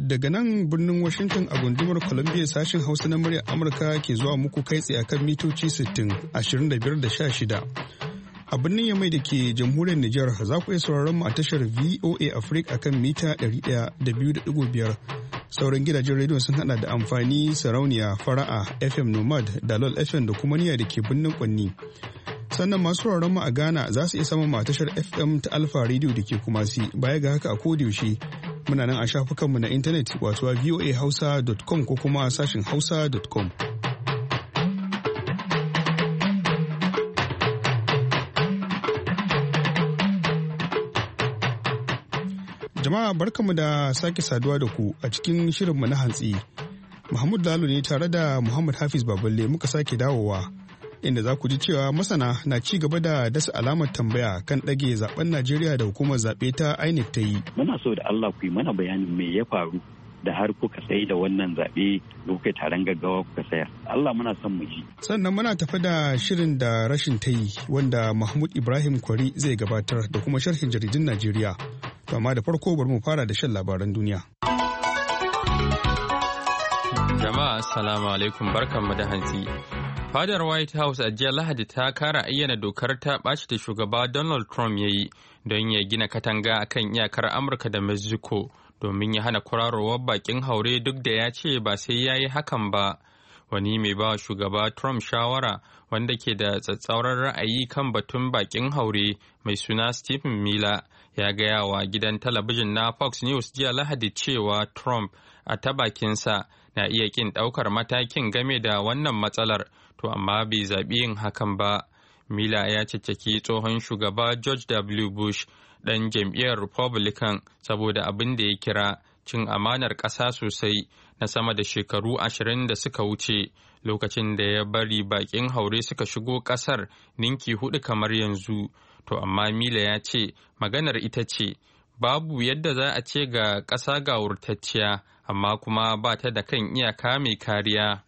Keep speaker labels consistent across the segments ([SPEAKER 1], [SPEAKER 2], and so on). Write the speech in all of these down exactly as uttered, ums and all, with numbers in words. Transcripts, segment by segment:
[SPEAKER 1] Daga nan birnin Washington a gundumar Columbia sashen Hausa na muryar Amurka ke zuwa muku kai tsaye akan mitoci sittin, ashirin da biyar da sha shida. A birnin Yamai da ke jamhuriyar Nijar za ku iya sauraron mu a tashar V O A Africa akan mita ɗari ɗaya da biyu da ɗigo biyar. Sauran gidajen rediyon sun hada da amfani, sarauniya, fara'a, F M Nomad, Dalol F M da kuma niyya da ke birnin Kwanni. Sannan masu sauraron mu a Ghana za su iya samun mu a tashar F M ta Alpha Radio da ke Kumasi. Baya ga haka a kodayaushe muna nan a shafukanmu na intanet wato a voa hausa dot com ko kuma sashin hausa dot com. Jama'a barkamu da sake saduwa da ku a cikin shirinmu na hantsi. Muhammad Lalo ne tare da Muhammad Hafiz Baballe muka sake dawowa. Inda za ku ji cewa masana na ci gaba da dasa alamar tambaya kan ɗage zaben Najeriya da hukumar zaɓe ta I N E C ta yi.
[SPEAKER 2] Muna so da Allah ku yi mana bayanin me ya faru da har kuka tsaye da wannan zaɓe da kuka taron gaggawa kuka tsaya. Allah muna son mu ji.
[SPEAKER 1] Sannan muna tafi da shirin da rashin ta yi wanda Mahmud Ibrahim Kwari zai gabatar da kuma sharhin jaridun Najeriya. To amma da farko bari mu fara da shan labaran duniya.
[SPEAKER 3] Jama'a assalamu alaikum barkanmu da hantsi. Fadar White House a jiya Lahadi ta kara ayyana dokar ta ɓaci da shugaba Donald Trump ya yi don ya gina katanga akan iyakar Amurka da Mexico domin ya hana kwararowar bakin haure duk da ya ce ba sai ya yi hakan ba. Wani mai ba shugaba Trump shawara wanda ke da tsatsauran ra'ayi kan batun bakin haure mai suna Stephen Miller ya gaya wa gidan talabijin na Fox News jiya Lahadi cewa Trump a ta bakinsa na iya kin ɗaukar matakin game da wannan matsalar. To amma bai zaɓi yin hakan ba. Miller ya cicciki tsohon shugaba George W. Bush ɗan jam'iyyar Republican saboda abin da ya kira cin amanar ƙasa sosai na sama da shekaru ashirin da suka wuce lokacin da ya bari baƙin haure suka shigo ƙasar ninki hudu kamar yanzu. To amma Miller ya ce maganar ita ce babu yadda za a ce ga ƙasa gawurtacciya amma kuma ba ta da kan iyaka mai kariya.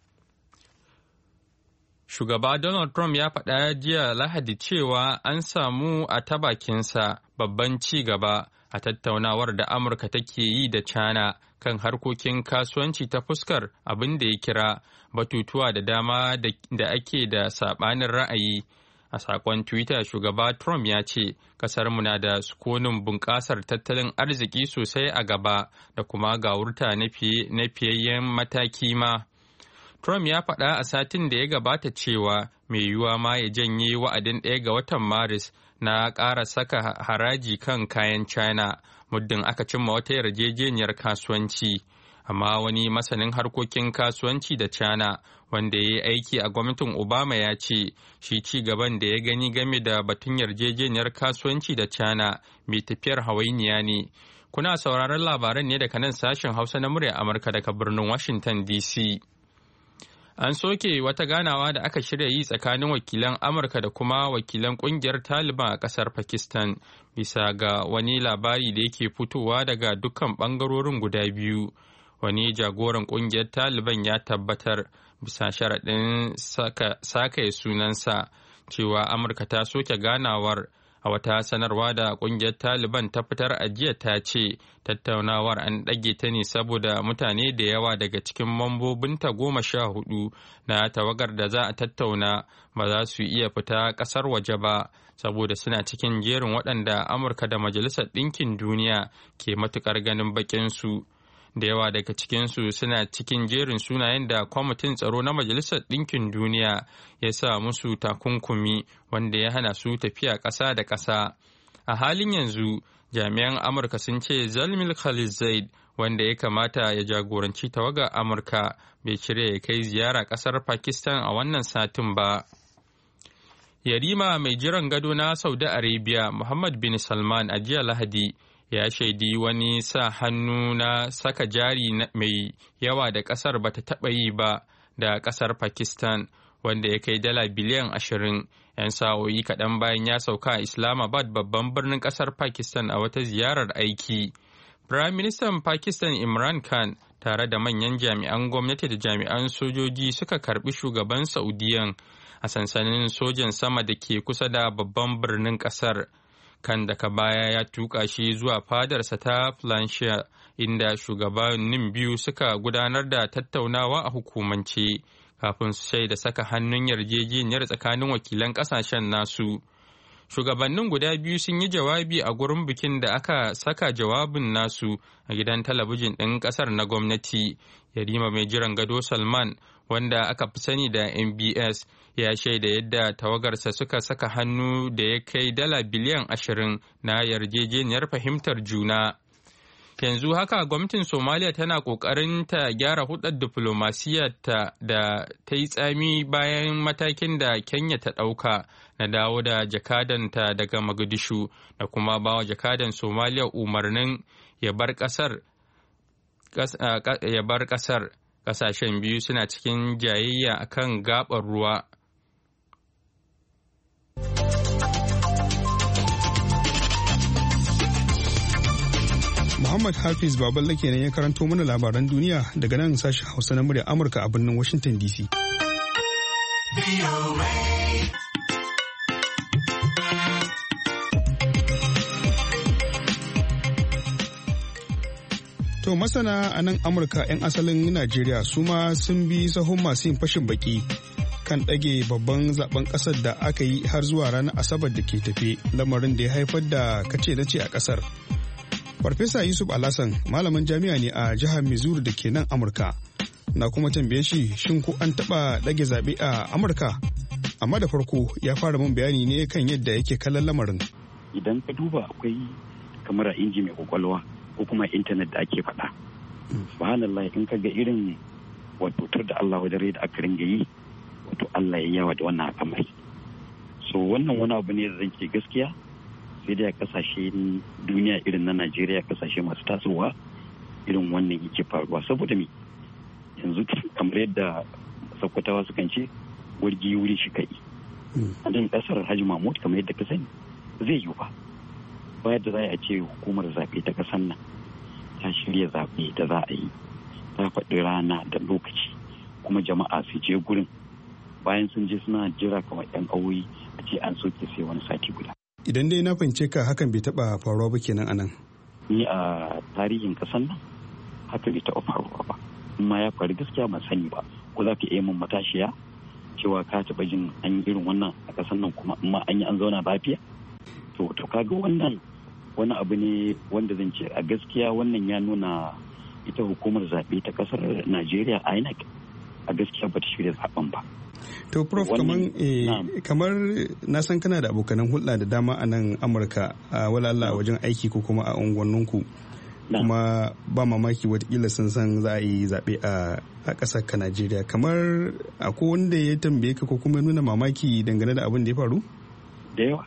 [SPEAKER 3] Shugaba Donald Trump ya faɗa jiya Lahadi cewa an samu a ta bakinsa babban ci gaba a tattaunawar da Amurka take yi da China kan harkokin kasuwanci ta fuskar abin da ya kira batutuwa da dama da ake da saɓanin ra'ayi. A saƙon Twitter, shugaba Trump ya ce, ƙasarmu na da sukunin bunƙasar tattalin arziki sosai a gaba da kuma gawurta na fiyayyen mataki ma. Trump ya faɗa a satin da ya gabata cewa mai yiwuwa ma ya janye wa'adin ɗaya ga watan Maris na ƙara saka haraji kan kayan China muddin aka cimma wata yarjejeniyar kasuwanci. Amma wani masanin harkokin kasuwanci da China wanda ya yi aiki a gwamnatin Obama ya ce shi ci gaban da ya gani game da batun yarjejeniyar kasuwanci da China mai tafiyar hawainiya ne. Kuna sauraron labaran ne daga nan sashen Hausa na murya Amurka daga birnin Washington D C. An soke wata ganawa da aka shirya yi tsakanin wakilan Amurka da kuma wakilan kungiyar Taliban a ƙasar Pakistan bisa ga wani labari da yake fitowa daga dukkan ɓangarorin guda biyu. Wani jagoran kungiyar Taliban ya tabbatar bisa sharaɗin sakaye sunansa cewa Amurka ta soke ganawar. A wata sanarwa da kungiyar Taliban ta fitar a jiya ta ce tattaunawar an ɗage ta ne saboda mutane da yawa daga cikin mambobinta goma sha hudu na tawagar da za a tattauna ba za su iya fita ƙasar waje ba saboda suna cikin jerin waɗanda Amurka da Majalisar Ɗinkin Duniya ke matuƙar ganin baƙinsu. Da yawa daga cikinsu suna cikin jerin sunayen da kwamitin tsaro na Majalisar Ɗinkin Duniya ya sa musu takunkumi wanda ya hana su tafiya ƙasa da ƙasa. A halin yanzu, jami'an Amurka sun ce Zalmil Khalilzad wanda ya kamata ya jagoranci tawagar Amurka bai shirya ya kai ziyara ƙasar Pakistan a wannan satin ba. Yarima mai jiran gado na Saudi Arabia Muhammad bin Salman a jiya Lahadi ya shaidi wani sa hannu na saka jari mai yawa da kasar bata taɓa yi ba da kasar Pakistan wanda ya kai dala biliyan ashirin 'yan sa'o'i kaɗan bayan ya sauka a Islamabad babban birnin kasar Pakistan a wata ziyarar aiki. Prime Minister Pakistan Imran Khan tare da manyan jami'an gwamnati da jami'an sojoji suka karbi shugaban Saudiyan a sansanin sojan sama da ke kusa da babban birnin kasar. kan daga baya ya tuka shi zuwa fadarsa ta Flanshire inda shugabannin biyu suka gudanar da tattaunawa a hukumance kafin su shaida saka hannun yarjejeniyar tsakanin wakilan kasashen nasu. Shugabannin guda biyu sun yi jawabi a gurin bikin da aka saka jawabin nasu a gidan talabijin ɗin ƙasar na gwamnati. Yarima mai jiran gado Salman, wanda aka fi sani da M B S, ya shaida yadda tawagarsa suka saka hannu da ya kai dala biliyan ashirin na yarjejeniyar fahimtar juna. Yanzu haka gwamnatin Somaliya tana ƙoƙarin ta gyara hudar diflomasiyyarta da ta yi tsami bayan matakin da Kenya ta ɗauka na dawo da jakadanta daga Mogadishu da kuma bawa jakadan Somaliya umarnin ya bar ƙasar. ya bar ƙasar. Ƙasashen biyu suna cikin jayayya akan gaɓar ruwa.
[SPEAKER 1] Muhammad Hafiz Baballe kenan ya karanto mana labaran duniya daga nan sashen Hausa na murya Amurka a birnin Washington D C. To masana a nan Amurka 'yan asalin Najeriya su ma sun bi sahun masu yin fashin baki kan ɗage babban zaben ƙasar da aka yi har zuwa ranar Asabar da ke tafe, lamarin da ya haifar da kace na ce a ƙasar. Farfesa Yusuf Alasan malamin jami'a ne a jihar Missouri da ke nan Amurka. Na kuma tambaye shi shin ko an taɓa ɗage zaɓe a Amurka? Amma da farko ya fara min bayani ne kan yadda yake kallon lamarin.
[SPEAKER 2] Idan ka duba akwai kamar a inji mai kwakwalwa ko kuma intanet da ake faɗa. Subhanallah in ka ga irin wato tur da Allah wajen da aka ringa yi wato Allah ya yawa da wannan al'amari. So wannan wani abu ne da zan ce gaskiya sai dai a kasashen duniya irin na Najeriya, kasashe masu tasowa irin wannan yake faruwa saboda me yanzu kamar yadda Sokotawa sukan ce wargi wuri shi kai. A nan kasar Haji Mahmud kamar yadda ka sani zai yi ba. Bayan da za a ce hukumar zaɓe ta ƙasar nan ta shirya zaɓe da za a yi, ta faɗi rana da lokaci kuma jama'a su je gurin bayan sun je suna jira kamar 'yan awoyi a ce an soke sai wani sati guda.
[SPEAKER 1] Idan dai na fahimce ka hakan bai taɓa faruwa ba kenan anan.
[SPEAKER 2] Ni a tarihin ƙasar nan haka bai taɓa faruwa ba. Amma ya faru gaskiya ban sani ba. Ko za ka iya min matashiya cewa ka taɓa jin an yi irin wannan a ƙasar nan kuma amma an yi an zauna lafiya? To to kaga wannan wani abu ne wanda zan ce a gaskiya wannan ya nuna ita hukumar zaɓe ta ƙasar Najeriya I N E C a gaskiya ba ta shirya zaɓen ba.
[SPEAKER 1] To Prof kamar eh, kamar na san kana da abokanan hulɗa da dama a nan Amurka a walala wajen aiki ko kuma a unguwanninku kuma ba mamaki watakila sun san za a yi zaɓe a ƙasar ka Najeriya, kamar akwai wanda ya tambaye ka ko kuma nuna mamaki dangane da abin da ya faru?
[SPEAKER 2] Da yawa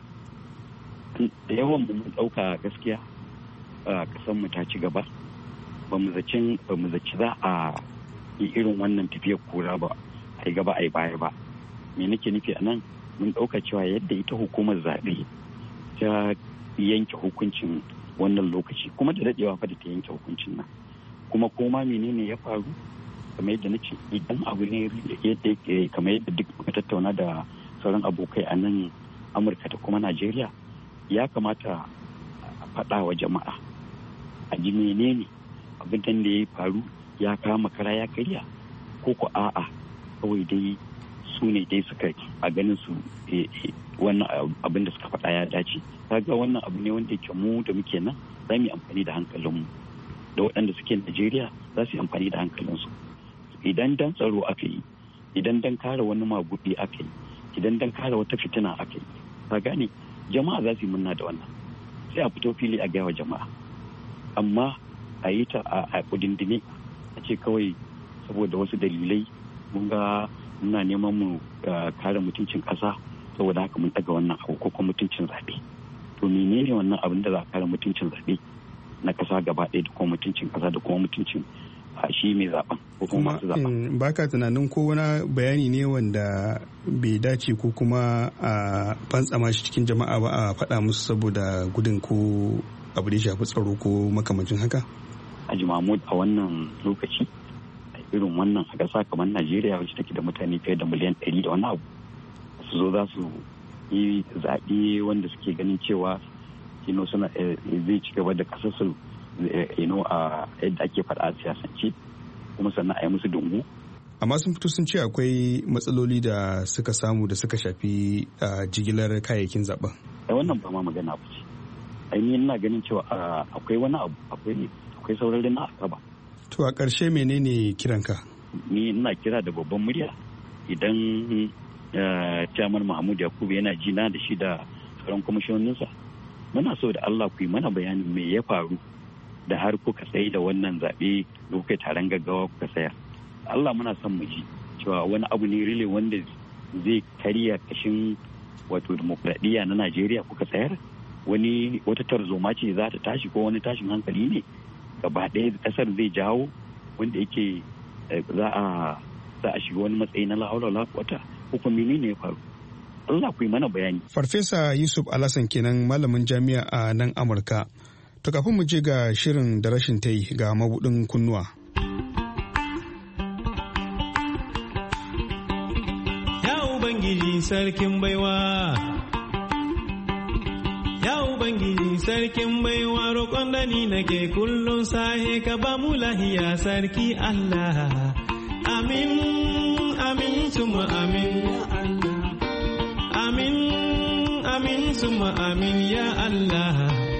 [SPEAKER 2] da yawan mu ɗauka gaskiya a ƙasar mu ta ci gaba ba mu zaci ba mu zaci za a yi irin wannan tafiyar kura ba a yi gaba a yi baya ba. Me nake nufi a nan mun ɗauka cewa yadda ita hukumar zaɓe ta yanke hukuncin wannan lokaci kuma da daɗewa fa da ta yanke hukuncin nan kuma koma menene ya faru kamar yadda nace idan abu ne yadda kamar yadda duk muka tattauna da sauran abokai a nan Amurka da kuma Najeriya ya kamata a faɗa wa jama'a a ji menene abin da ya faru ya kama kara ya karya ko ko a'a kawai dai su ne dai suka a ganin su wannan abin da suka faɗa ya dace. Kaga wannan abu ne wanda yake mu da muke nan za mu yi amfani da hankalinmu da waɗanda suke Najeriya za su yi amfani da hankalinsu. Idan dan tsaro aka yi, idan dan kare wani magudi aka yi, idan dan kare wata fitina aka yi, ka gane jama'a za su yi murna da wannan sai a fito fili a gaya wa jama'a. Amma a yi ta a kudindine a ce kawai saboda wasu dalilai mun ga muna neman mu kare mutuncin ƙasa saboda haka mun daga wannan abu ko kuma mutuncin zaɓe. To menene wannan abin da za a kare mutuncin zaɓe na ƙasa gaba ɗaya da kuma mutuncin ƙasa da kuma mutuncin shi mai zaɓen ko kuma masu zaɓen.
[SPEAKER 1] Ba ka tunanin ko wani bayani ne wanda bai dace ko kuma a fantsama shi cikin jama'a ba a faɗa musu saboda gudun ko abu da ya shafi tsaro ko makamancin haka?
[SPEAKER 2] Haji Mahmud a wannan lokaci irin wannan a ƙasa kamar Najeriya wacce take da mutane fiye da miliyan ɗari da wani abu su zo za su yi zaɓe wanda suke ganin cewa ino suna zai ci gaba da kasar su ino a yadda ake faɗa a siyasance kuma sannan a yi musu dungu.
[SPEAKER 1] Amma sun fito sun ce akwai matsaloli da suka samu da suka shafi jigilar kayayyakin zaben.
[SPEAKER 2] Wannan ba ma magana ba ce. Ainihin ina ganin cewa akwai wani abu akwai saurari na akaba.
[SPEAKER 1] To a ƙarshe menene kiranka?
[SPEAKER 2] Ni ina kira da babban murya idan Chairman Mahmud Yakubu yana jina da shi da sauran kwamishiyoninsa. Muna so da Allah ku yi mana bayanin me ya faru da har kuka tsaye da wannan zaɓe da kuka taron gaggawa kuka tsaya. Allah muna son mu ji cewa wani abu ne rile wanda zai karya kashin wato demokradiyya na Najeriya kuka tsayar, wani wata tarzoma ce za ta tashi ko wani tashin hankali ne gaba ɗaya ƙasar zai jawo wanda yake za a za a shiga wani matsayi na lahaula lakwata ko menene ne ya faru. Allah ku yi mana bayani.
[SPEAKER 1] Farfesa Yusuf Alasan kenan malamin jami'a a nan Amurka. To kafin mu je ga shirin da rashin ta yi ga mabudin kunnuwa.
[SPEAKER 4] Ubangiji sarkin baiwa, ya Ubangiji sarkin baiwa roƙon da ni nake kullum sahe ka ba mu lahiya sarki Allah. Amin, amin, suma amin, amin, amin, suma amin ya Allah.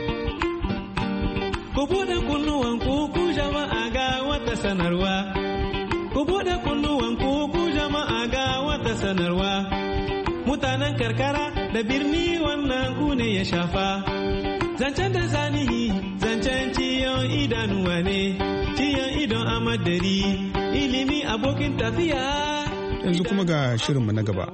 [SPEAKER 4] Ku buɗe kunnuwan ku jama'a ga wata sanarwa. Ku buɗe kunnuwan ku jama'a ga wata sanarwa. Mutanen karkara da birni wannan ku ne ya shafa. Zancen da zanihi zancen ciyon idanuwa ne, ciyon idon amadari, ilimi abokin tafiya.
[SPEAKER 1] Yanzu kuma ga shirinmu na gaba.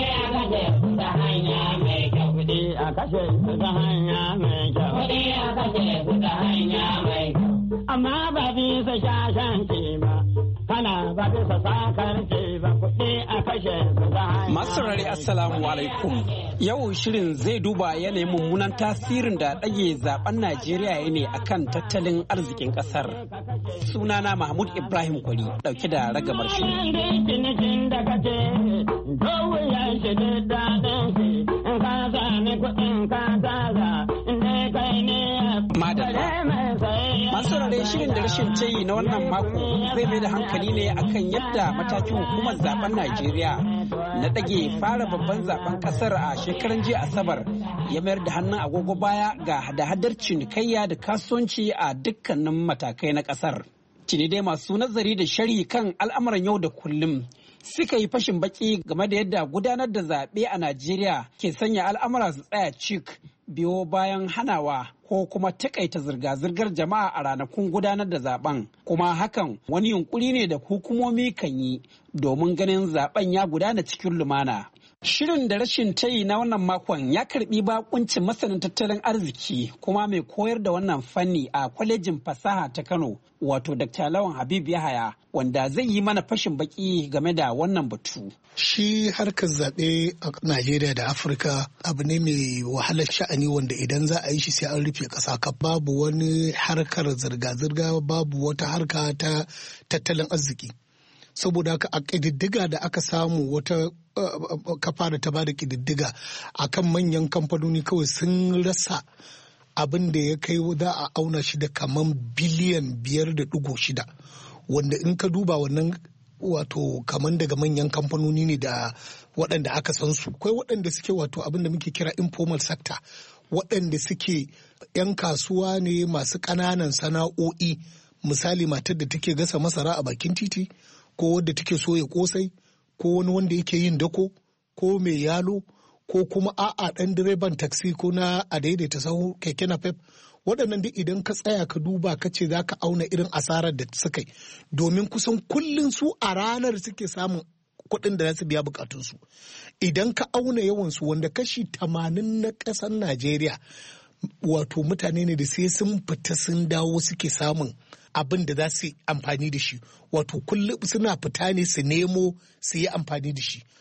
[SPEAKER 5] Amma ba bisa shashanci ba. Kana ba bisa sakarci ba kuɗi a kashe su ta hanya.
[SPEAKER 6] Masu saurari Assalamu alaikum. Yau shirin zai duba yanayin mummunan tasirin da ɗage zaben Najeriya ya ne akan tattalin arzikin ƙasar. Sunana Mahmud Ibrahim Kwari ɗauke da ragamar shirin. Masu saurari shirin da rashin tayi na wannan mako zai mai da hankali ne akan yadda matakin hukumar zaben Najeriya na ɗage fara babban zaben ƙasar a shekaran jiya Asabar ya mayar da hannun agogo baya ga hada-hadar cinikayya da kasuwanci a dukkanin matakai na ƙasar. Tuni dai masu nazari da sharhi kan al'amuran yau da kullum suka yi fashin baki game da yadda gudanar da zaɓe a Najeriya ke sanya al'amura su tsaya cik biyo bayan hanawa ko kuma takaita zirga-zirgar jama'a a ranakun gudanar da zaben, kuma hakan wani yunkuri ne da hukumomi kan yi domin ganin zaben ya gudana cikin lumana. Shirin da rashin tayi na wannan makon ya karbi bakuncin masanin tattalin arziki kuma mai koyar da wannan fanni a kwalejin fasaha ta Kano, wato Dakta Lawan Habib Yahaya, wanda zai yi mana fashin baki game da wannan batu.
[SPEAKER 7] Shi harkar zaɓe a Najeriya da Afirka abu ne mai wahalar sha'ani wanda idan za a yi shi sai an rufe ƙasa ka babu wani harkar zirga-zirga, babu wata harka ta tattalin arziki. Saboda haka a ƙididdiga da aka samu wata kafa da ta ba da ƙididdiga a kan manyan kamfanoni kawai sun rasa abin da ya kai za a auna shi da kaman biliyan biyar da ɗigo shida, wanda in ka duba wannan wato kaman daga manyan kamfanoni ne da waɗanda aka san su. Akwai waɗanda suke wato abin da muke kira informal sector, waɗanda suke 'yan kasuwa ne masu ƙananan sana'o'i, misali matar da take gasa masara a bakin titi, ko wadda take soya kosai, ko wani wanda yake yin dako, ko mai yalo, ko kuma a'a ɗan direban taksi ko na a daidaita sahu keke napep. Waɗannan duk idan ka tsaya ka duba ka ce za ka auna irin asarar da suka yi, domin kusan kullum su a ranar suke samun kuɗin da za su biya bukatunsu. Idan ka auna yawansu wanda kashi tamanin na ƙasar Najeriya wato mutane ne da sai sun fita sun dawo suke samun abin da za su yi amfani da shi, wato kullum suna fita ne su nemo su yi amfani da shi.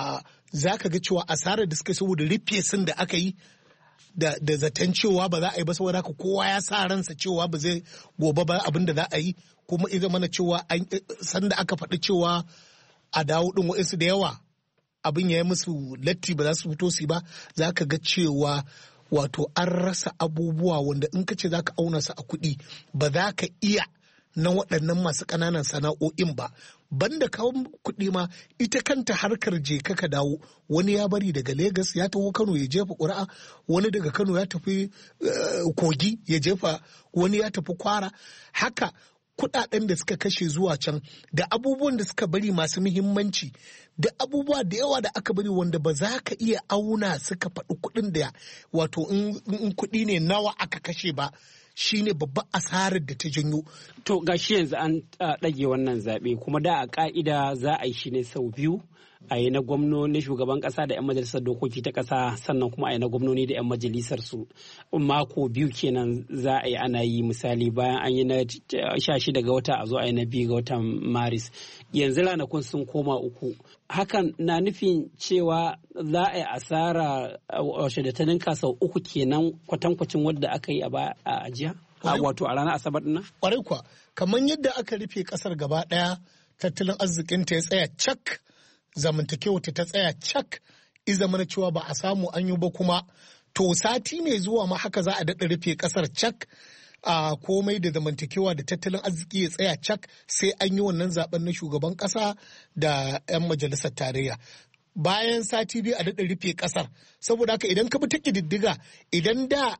[SPEAKER 7] Za ka ga cewa asarar da suka saboda rufe sun da aka yi da zaton cewa ba za a yi ba, saboda haka kowa ya sa ransa cewa ba zai gobe ba abin da za a yi, kuma idan mana cewa sanda aka faɗi cewa a dawo ɗin waɗansu da yawa abin ya yi musu latti ba za su fito su ba, za ka ga cewa wato an rasa abubuwa wanda in ka ce za ka auna su a kuɗi ba za ka iya na waɗannan masu ƙananan sana'o'in ba. Banda kawo kuɗi ma ita kanta harkar je ka dawo, wani ya bari daga Legas ya taho Kano ya jefa ƙuri'a, wani daga Kano ya tafi uh, Kogi ya jefa, wani ya tafi Kwara. Haka kuɗaɗen da suka kashe zuwa can da abubuwan da suka bari masu muhimmanci da abubuwa da yawa da aka bari wanda ba za ka iya auna suka faɗi kuɗin da wato in kuɗi ne nawa aka kashe ba. Shine babban asarar da ta janyo.
[SPEAKER 6] To gashi yanzu an ɗage wannan zaɓe kuma da a ƙa'ida za a yi shi ne sau biyu, a yi na gwamnoni shugaban ƙasa da 'yan majalisar dokoki ta ƙasa, sannan kuma a yi na gwamnoni da 'yan majalisar su. Mako biyu kenan za a yi ana yi, misali bayan an yi na sha shida ga wata a zo a yi na biyu ga watan Maris. Yanzu ranakun sun koma uku. Hakan na nufin cewa za a yi asara washe da ta ninka sau uku kenan kwatankwacin wadda aka yi a jiya? Wato a ranar Asabar ɗin nan?
[SPEAKER 7] Ƙwarai kuwa, kamar yadda aka rufe ƙasar gaba ɗaya, tattalin arzikinta ya tsaya cak, zamantakewa ta tsaya cak, iza mana cewa ba a samu an yi ba kuma, to sati mai zuwa ma haka za a daɗa rufe ƙasar cak. A komai da zamantakewa da tattalin arziki ya tsaya cak, sai an yi wannan zaben na shugaban kasa da 'yan majalisar tarayya. Bayan sati biyu a daɗa rufe ƙasar. Saboda haka idan ka bi ta ƙididdiga, idan da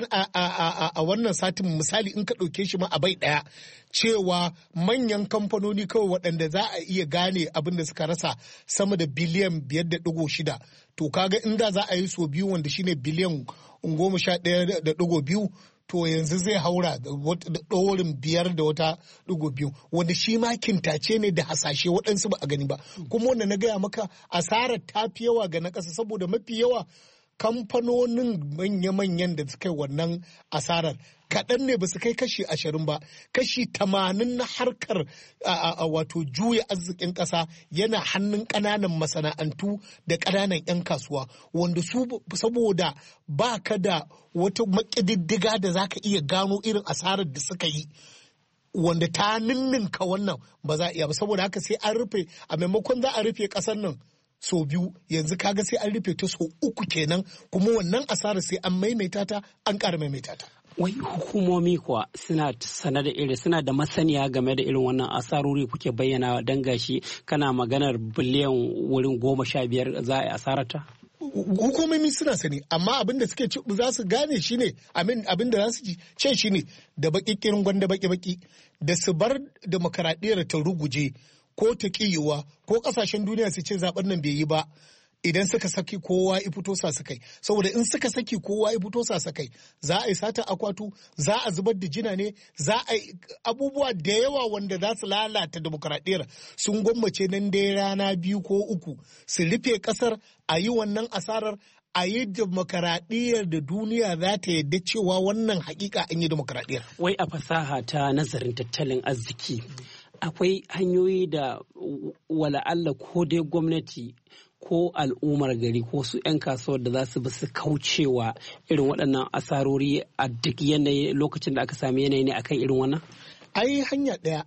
[SPEAKER 7] a wannan satin misali in ka ɗauke shi ma a bai ɗaya, cewa manyan kamfanoni kawai waɗanda za a iya gane abin da suka rasa sama da biliyan biyar da ɗigo shida. To kaga inda za a yi so biyu wanda shine biliyan goma sha ɗaya da ɗigo biyu, to yanzu zai haura da ɗorin biyar da wata ɗigo biyu, wanda shi ma kintace ne da hasashe waɗansu ba a gani ba. Kuma wanda na gaya maka asarar ta fi yawa ga na ƙasa, saboda mafi yawa kamfanonin manya-manyan da suka yi wannan asarar kaɗan ne ba su kai kashi ashirin ba. Kashi tamanin na harkar wato juya arzikin ƙasa yana hannun ƙananan masana'antu da ƙananan 'yan kasuwa, wanda su saboda ba ka da wata maƙididdiga da za ka iya gano irin asarar da suka yi, wanda ta ninninka wannan ba za a iya ba. Saboda haka sai an rufe, a maimakon za a rufe ƙasar nan so biyu, yanzu kaga sai an rufe ta so uku kenan, kuma wannan asarar sai an maimaita ta, an ƙara maimaita ta.
[SPEAKER 6] Wai hukumomi kuwa suna sana da iri, suna da masaniya game da irin wannan asarori kuke bayyana dan gashi kana maganar biliyan wurin goma sha biyar za a yi asarata?
[SPEAKER 7] Hukumomi suna sani, amma abin da suke za su gane shi ne, abin da za su ce shi ne da baƙiƙirin gwanda baƙi-baƙi, da su bar demokaradiyyar ta ruguje ko ta ƙiyewa, ko ƙasashen duniya su ce zaɓen nan bai yi ba. Idan suka saki kowa ya fito sa sakai, saboda in suka saki kowa ya fito sa sakai, za a yi sata akwatu, za a zubar da jina ne, za a yi abubuwa da yawa wanda za su lalata demokaradiyyar. Sun gwammace nan dai rana biyu ko uku su rufe kasar, a yi wannan asarar, a yi demokaradiyyar da duniya za ta yadda cewa wannan hakika an yi demokaradiyyar.
[SPEAKER 6] Wai a fasaha ta nazarin tattalin arziki akwai hanyoyi da wala'alla ko dai gwamnati ko al'ummar gari ko su 'yan kasuwar da za su bi su kaucewa irin waɗannan asarori a duk yanayi lokacin da aka sami yanayi ne akan irin wannan?
[SPEAKER 7] Ai hanya ɗaya,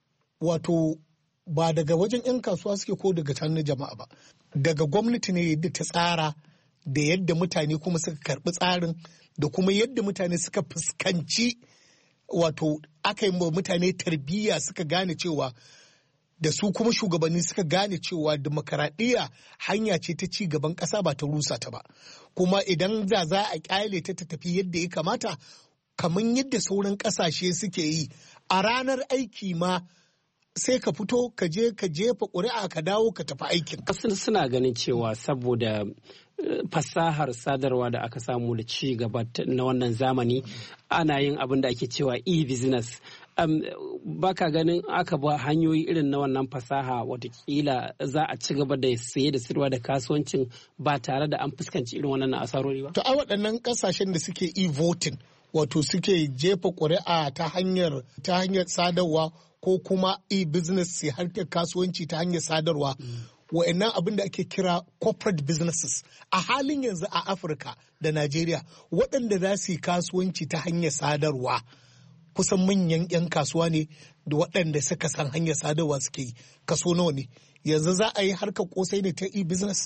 [SPEAKER 7] wato ba daga wajen 'yan kasuwa suke ko daga hannun jama'a ba, daga gwamnati ne yadda ta tsara da yadda mutane kuma suka karɓi tsarin da kuma yadda mutane suka fuskanci, wato aka yi wa mutane tarbiyya suka gane cewa, da su kuma shugabanni suka gane cewa demokaradiyya hanya ce ta ci gaban ƙasa ba ta rusa ta ba. Kuma idan za za a ƙyale ta ta tafi yadda ya kamata, kamar yadda sauran ƙasashe suke yi, a ranar aiki ma sai ka fito ka je ka jefa ƙuri'a ka dawo ka tafi aikin.
[SPEAKER 6] Kasan suna ganin cewa saboda fasahar sadarwa da aka samu da ci gaba na wannan zamani, ana yin abin da ake cewa e-business. Um, baka ganin aka ba hanyoyi irin na wannan fasaha watakila za a ci gaba da saye da sirwa da kasuwancin ba tare da an fuskanci irin wannan asarori ba?
[SPEAKER 7] To a waɗannan ƙasashen da suke e-voting, wato suke jefa ƙuri'a ta hanyar ta hanyar sadarwa ko kuma e-business sai harkar kasuwanci ta hanyar sadarwa. Mm. Wa'annan abin da ake kira corporate businesses a halin yanzu a Afirka da Najeriya, waɗanda za su yi kasuwanci ta hanyar sadarwa kusan manyan 'yan kasuwa ne da waɗanda suka san hanyar sadarwa suke yi. Kaso nawa ne yanzu za a yi harkar kosai ne ta e-business,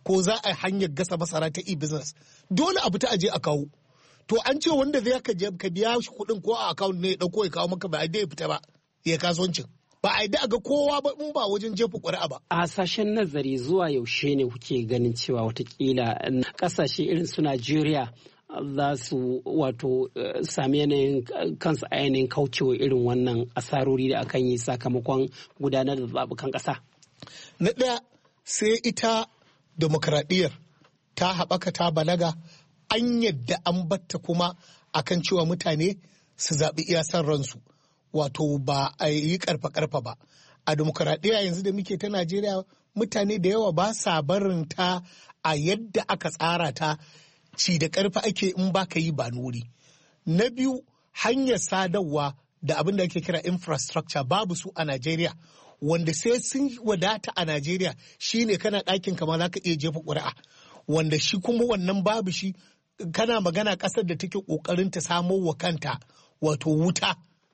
[SPEAKER 7] ko za a hanyar gasa masara ta e-business dole abu ta aje a kawo. To an ce wanda zai ka biya shi kuɗin ko a account ne ya ɗauko ya kawo maka ba a ya fita ba ya kasuwancin. Ba a yi da ga kowa ba in ba wajen jefa ƙuri'a ba.
[SPEAKER 6] A hasashen nazari zuwa yaushe ne kuke ganin cewa watakila ƙasashe irin su Najeriya za su wato sami yanayin kansu a yanayin kaucewa irin wannan asarori da akan yi sakamakon gudanar da zaɓukan ƙasa?
[SPEAKER 7] Na ɗaya sai ita demokradiyyar ta haɓaka ta balaga an yadda an batta kuma akan cewa mutane su zaɓi iya son ransu. Wato ba a yi karfa-karfa ba. A demokuraɗiyya yanzu da muke ta Najeriya mutane da yawa ba sa barin ta a yadda aka tsara ta ci da karfa ake in ba ka yi ba nuri. Na biyu hanyar sadarwa da abin da ake kira infrastructure babu su a Najeriya wanda sai sun wadata a Najeriya shine kana ɗakin kama za ka iya jefa ƙuri'a wanda shi kuma wannan babu shi kana magana ƙasar da take ƙoƙarin ta samo wa kanta wato wuta.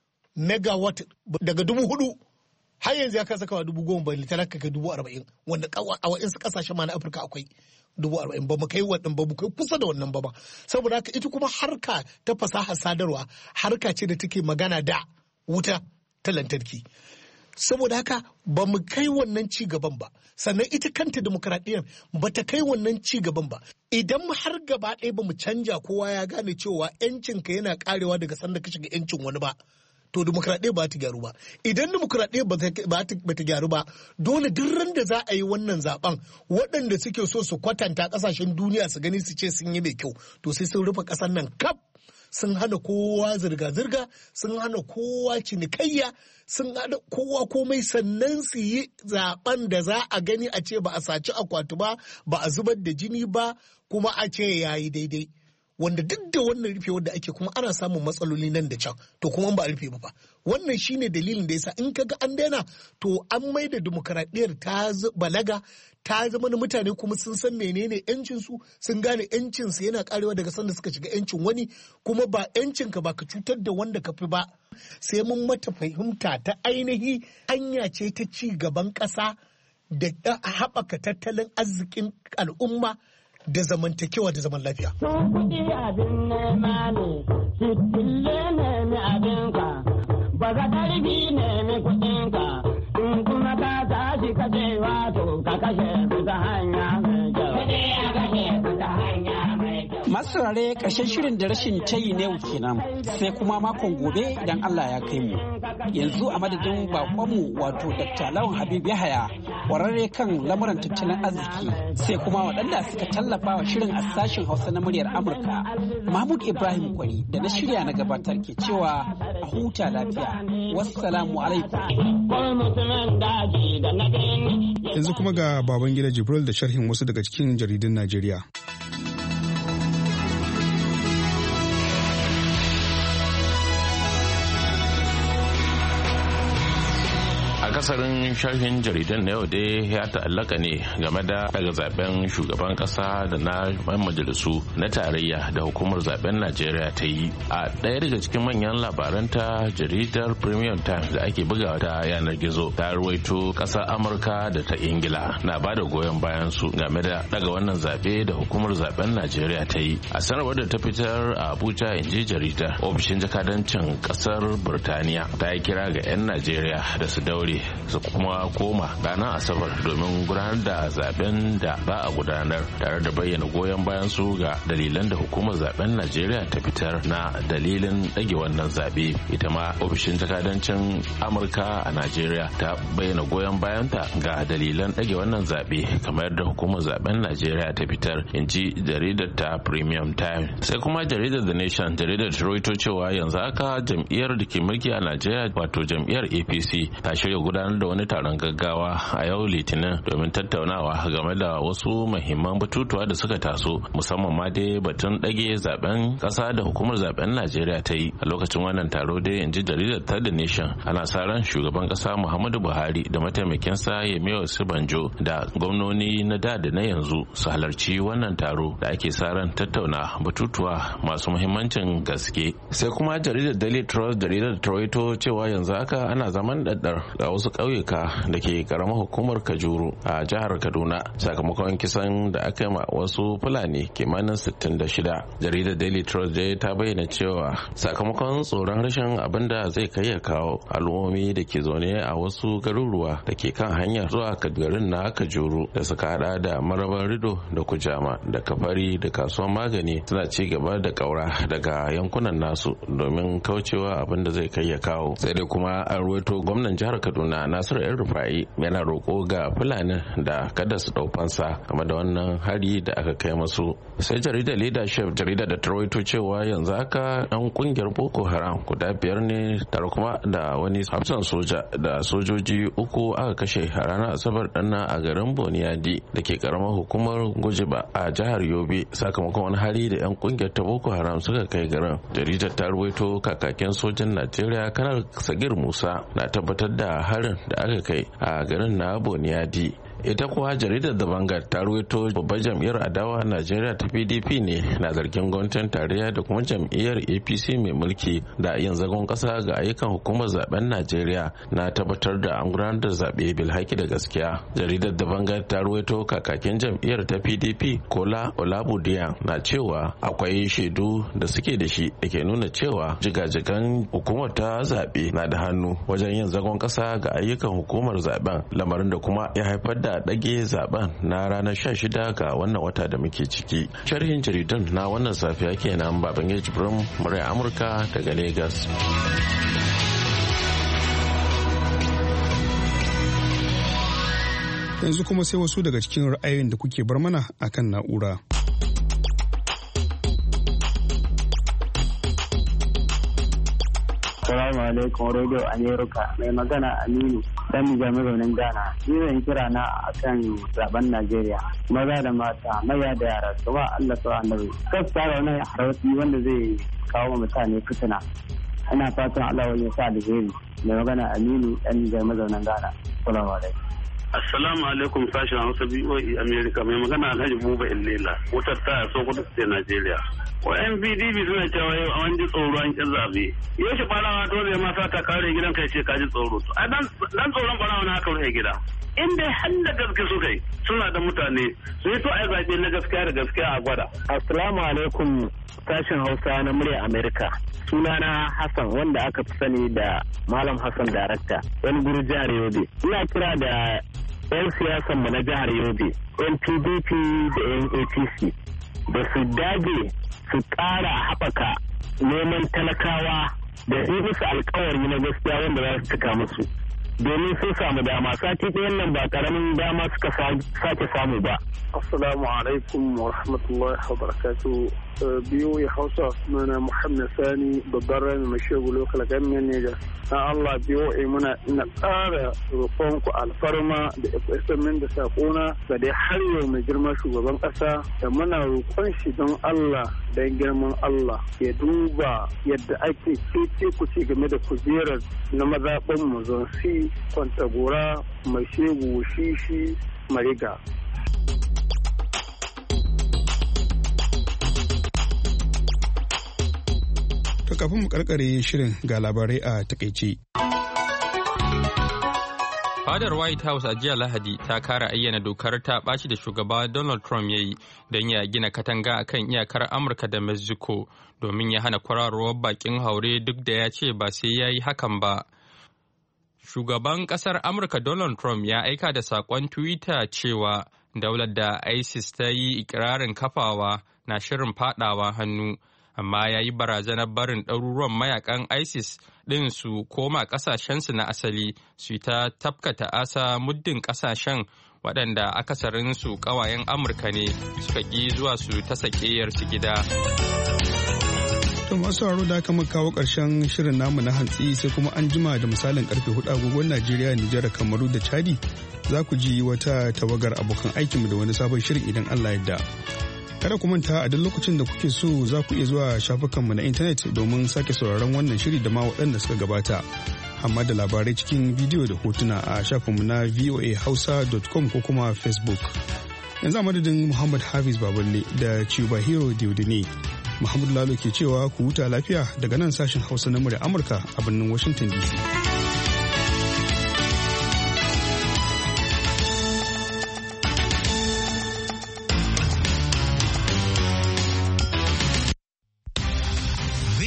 [SPEAKER 7] Megawatt daga dubu hudu har yanzu ya kasa kawa dubu goma bai talaka kai dubu arba'in wanda a wa'insu kasashen ma na Afirka akwai dubu arba'in ba mu kai wannan ba mu kai kusa da wannan ba ba saboda haka ita kuma harka ta fasahar sadarwa harka ce da take magana da wuta ta lantarki saboda haka ba mu kai wannan ci gaban ba sannan ita kanta demokradiyyar ba ta kai wannan ci gaban ba idan har gaba ɗaya ba mu canja kowa ya gane cewa yancinka yana karewa daga sanda ka shiga yancin wani ba to demokradiyya ba ta gyaru ba idan demokradiyya ba ta gyaru ba dole duk ran da za a yi wannan zaben waɗanda suke so su kwatanta ƙasashen duniya su gani su ce sun yi mai kyau to sai sun rufe ƙasar nan kaf sun hana kowa zirga-zirga sun hana kowa cinikayya sun hana kowa komai sannan su yi zaben da za a gani a ce ba a saci akwati ba ba a zubar da jini ba kuma a ce yayi daidai wanda duk da wannan rufe wanda ake kuma ana samun matsaloli nan da can to kuma ba a rufe ba wannan shine dalilin da yasa in kaga an daina to an maida demokaradiyyar ta balaga ta zama na mutane kuma sun san menene yancin su sun gane yancin su yana karewa daga sanda suka shiga yancin wani kuma ba yancin ka ba ka cutar da wanda ka fi ba sai mun mata fahimta ta ainihi hanya ce ta ci gaban ƙasa da haɓaka tattalin arzikin al'umma da zamantakewa da zaman lafiya.
[SPEAKER 5] Sun kuɗi abin nema ne, fitille nemi abinka, ba za ƙarfi nemi kuɗinka, in kuma ka tashi ka ce wato ka kashe su ta hanya mai kyau. Kuɗi a kashe su ta hanya mai kyau.
[SPEAKER 6] Masu rare ƙarshen shirin da rashin tayi ne kenan sai kuma makon gobe idan Allah ya kai mu. Yanzu a madadin bakonmu wato Dakta Lawan Habib Yahaya kwararre kan lamuran tattalin arziki sai kuma waɗanda suka tallafa wa shirin a sashen Hausa na muryar Amurka Mahmud Ibrahim Kwari da na shirya na gabatar ke cewa a huta lafiya wassalamu alaikum.
[SPEAKER 1] Yanzu kuma ga Babangida Jibril da sharhin wasu daga cikin jaridun Najeriya.
[SPEAKER 8] akasarin sharhin jaridan na yau dai ya ta'allaka ne game da daga zaben shugaban kasa da na yan majalisu na tarayya da hukumar zaben Najeriya ta yi. A ɗaya daga cikin manyan labaranta jaridar Premium Times da ake bugawa ta yanar gizo ta ruwaito ƙasar Amurka da ta Ingila na ba da goyon bayan su game da daga wannan zabe da hukumar zaben Najeriya ta yi. A sanarwar da ta fitar a Abuja in ji jaridar ofishin jakadancin ƙasar Burtaniya ta yi kira ga 'yan Najeriya da su daure su kuma koma ranar Asabar domin gudanar da zaben da ba a gudanar tare da bayyana goyon bayan su ga dalilan da hukumar zaben Najeriya ta fitar na dalilin dage wannan zabe. Ita ma ofishin jakadancin Amurka a Najeriya ta bayyana goyon bayanta ga dalilan dage wannan zabe kamar da hukumar zaben Najeriya ta fitar, in ji jaridar ta Premium Time. Sai kuma jaridar The Nation, jaridar ta rawaito cewa yanzu haka jam'iyyar da ke mulki a Najeriya wato jam'iyyar A P C ta shirya gudanar da wani taron gaggawa a yau Litinin domin tattaunawa game da wasu muhimman batutuwa da suka taso, musamman ma dai batun dage zaben kasa da hukumar zaben Najeriya ta yi. A lokacin wannan taro dai, in ji jaridar ta The Nation, ana sa ran shugaban kasa Muhammadu Buhari da mataimakinsa Yemi Osibanjo da gwamnoni na da da na yanzu su halarci wannan taro da ake sa ran tattauna batutuwa masu muhimmancin gaske. Sai kuma jaridar Daily Trust, jaridar Toronto cewa yanzu haka ana zaman daddar ga wasu wasu ƙauyuka da ke karamar hukumar Kajuru a jihar Kaduna sakamakon kisan da aka yi ma wasu Fulani kimanin sittin da shida. Jaridar Daily Trust dai ta bayyana cewa sakamakon tsoron rashin abin da zai kai ya kawo al'ummomi da ke zaune a wasu garuruwa da ke kan hanyar zuwa garin na Kajuru da suka hada da Marabar Rido da Kujama da Kafari da Kasuwar Magani suna ci gaba da kaura daga yankunan nasu domin kaucewa abin da zai kai ya kawo. Sai dai kuma an ruwaito gwamnan jihar Kaduna Nasiru El Rufai yana roƙo ga Fulani da kada su dau fansa game da wannan hari da aka kai musu. Sai jaridar Leadership jaridar da ta rawaito cewa yanzu haka yan kungiyar Boko Haram guda biyar ne tare kuma da wani hafsan soja da sojoji uku aka kashe a ranar Asabar ɗana a garin Boniyadi da ke karamar hukumar Gujiba a jihar Yobe sakamakon wani hari da yan kungiyar ta Boko Haram suka kai garin. Jaridar ta rawaito kakakin sojan Najeriya Kanar Sagir Musa na tabbatar da harin da aka kai a garin na Boniyadi. Ita kuwa jaridar da Vanguard ta ruwaito babbar jam'iyyar adawa Najeriya ta P D P ne na zargin gwamnatin tarayya da kuma jam'iyyar A P C mai mulki da yin zagon kasa ga ayyukan hukumar zaben Najeriya na tabbatar da an gudanar da zaɓe bilhaki da gaskiya. Jaridar da Vanguard ta ruwaito kakakin jam'iyyar ta P D P Kola Olabudiyan na cewa akwai shaidu da suke da shi da ke nuna cewa jigajigan hukumar ta zaɓe na da hannu wajen yin zagon kasa ga ayyukan hukumar zaben, lamarin da kuma ya haifar da ɗage zaben na ranar sha shida ga wannan wata da muke ciki. Sharhin jaridan na wannan safiya kenan Babangida Jibrin murya Amurka daga Lagos.
[SPEAKER 1] Yanzu kuma sai wasu daga cikin ra'ayoyin da kuke bar mana akan na'ura.
[SPEAKER 9] Assalamu alaikum Radio America, mai magana Aminu dan Nijar mazaunin Ghana. Ni zan kira na akan zaben Najeriya. Maza da mata, maya da yara, su ba Allah su annabi. Kas tsara wani harauti wanda zai kawo mutane fitina. Ina fatan Allah wani sa alheri. Mai magana Aminu dan Nijar mazaunin Ghana. Assalamu alaikum.
[SPEAKER 10] Assalamu alaikum sashen Hausa B O E America, mai magana Alhaji Buba Illela, wutar ta Sokoto State Najeriya. Wayan P D P suna cewa yau an ji tsoro an kin zabe. Yau shi barawa dole ma sa ta kare gidan kai ce ka ji tsoro. A dan dan tsoron barawa na aka rufe gida. In dai har da gaske su kai suna da mutane su yi to ai zabe na gaskiya da gaskiya a gwada.
[SPEAKER 9] Assalamu alaikum sashen Hausa na murya America. Sunana Hassan wanda aka fi sani da Malam Hassan Darakta, wani guri jihar Yobe. Ina kira da 'yan siyasan mu na jihar Yobe, yan P D P da yan A P C, da su dage su ƙara haɓaka neman talakawa da yi musu alkawari na gaskiya wanda za su cika musu. Domin sun samu dama, sati ɗayan nan ba ƙaramin dama suka sake samu ba.
[SPEAKER 11] Assalamu alaikum wa rahmatullahi wa barakatuh. Biyu ya Hausa sunana Muhammad Sani babban rami mai shegu lokal ganyen Niger. Na Allah biyo a muna ina ƙara roƙonku alfarma da min da saƙona ga dai har yau mai girma shugaban ƙasa da muna roƙon shi don Allah don girman Allah ya duba yadda ake cece ku ci game da kujerar na mazaɓin mu zonsi Kwantagora mai shegu shishi Mariga.
[SPEAKER 1] To kafin mu karkare shirin ga labarai a takaice.
[SPEAKER 3] Fadar White House a jiya Lahadi ta kara ayyana dokar ta ɓaci da shugaba Donald Trump ya yi don ya gina katanga a kan iyakar Amurka da Mexico domin ya hana kwararowar bakin haure duk da ya ce ba sai ya yi hakan ba. Shugaban ƙasar Amurka Donald Trump ya aika da saƙon Twitter cewa daular da ISIS ta yi ikirarin kafawa na shirin fadawa hannu. Amma ya yi barazanar barin ɗaruruwan mayakan ISIS ɗin su koma ƙasashensu na asali su ta tafkata asa muddin ƙasashen waɗanda akasarinsu ƙawayen Amurka ne suka ƙi zuwa su ta sakeyarsu gida.
[SPEAKER 1] To masu sauraro da aka kawo ƙarshen shirin namu na hantsi sai kuma an jima da misalin karfe hudu agogon Najeriya, Nijar, Kamaru da Chadi za ku ji wata tawagar abokan aikinmu da wani sabon shirin idan Allah yadda. Kada ku manta a duk lokacin da kuke so za ku iya zuwa shafukanmu na intanet domin sake sauraron wannan shiri da ma waɗanda suka gabata. Amma da labarai cikin bidiyo da hotuna a shafinmu na voa hausa dot com ko kuma Facebook. Yanzu a madadin Muhammad Hafiz Baballe da Chubahiro Diodine, Muhammad Lalo ke cewa ku huta lafiya daga nan sashen Hausa na murya Amurka a birnin Washington D C.